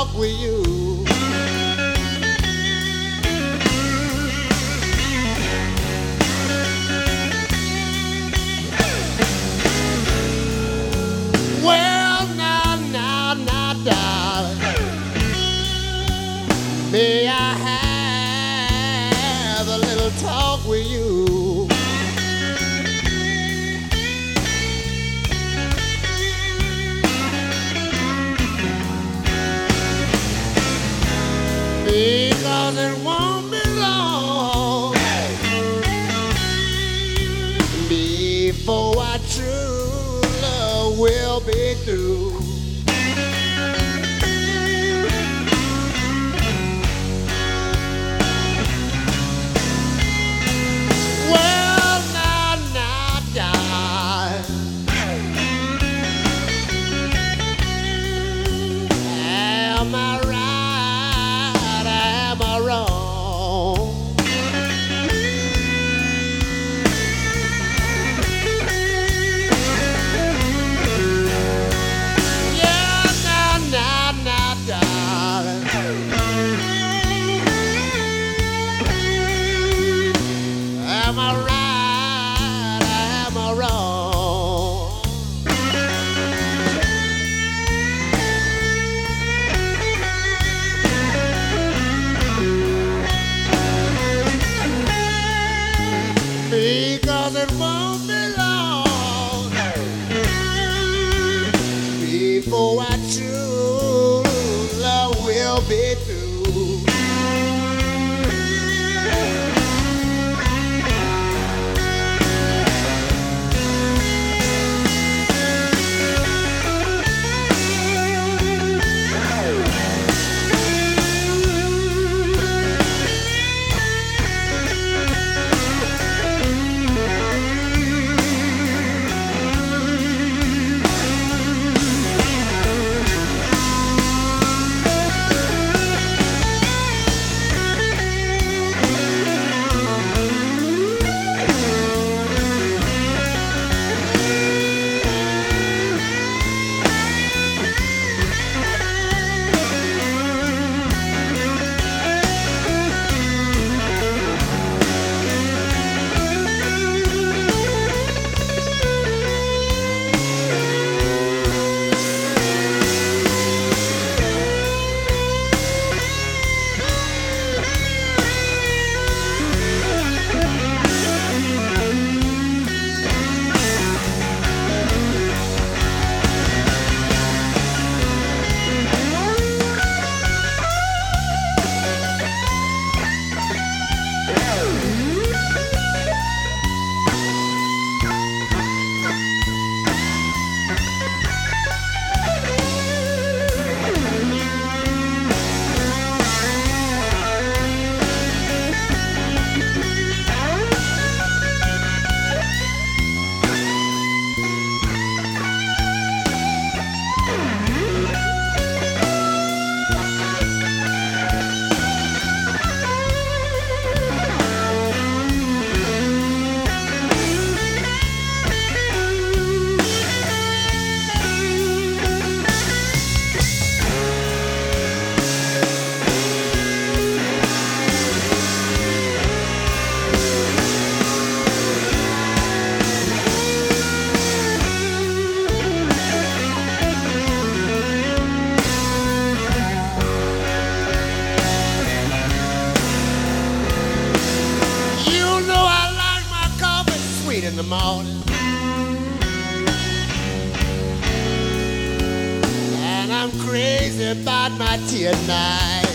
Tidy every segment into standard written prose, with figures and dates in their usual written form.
talk with you. Well, now, darling, may I have a little talk with you? Because it won't be long before our true love will be through. Well, now, darling, am I right? Am I wrong? Yeah, now, darling, am I right? Am I wrong? Because it won't be long before our true love will be through. In the morning, and I'm crazy about my tea at night.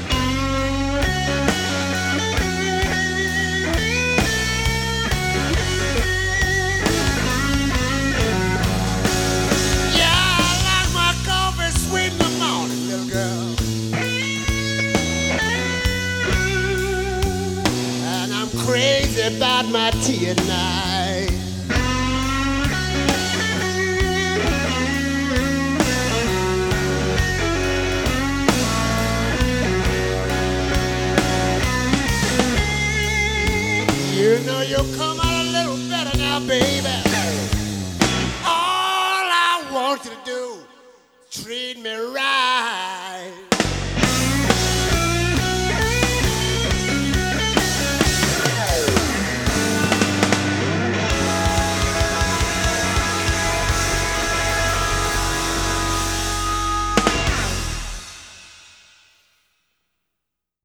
Yeah, I like my coffee sweet in the morning, little girl, and I'm crazy about my tea at night. You know you'll come out a little better now, baby. All I want you to do, treat me right.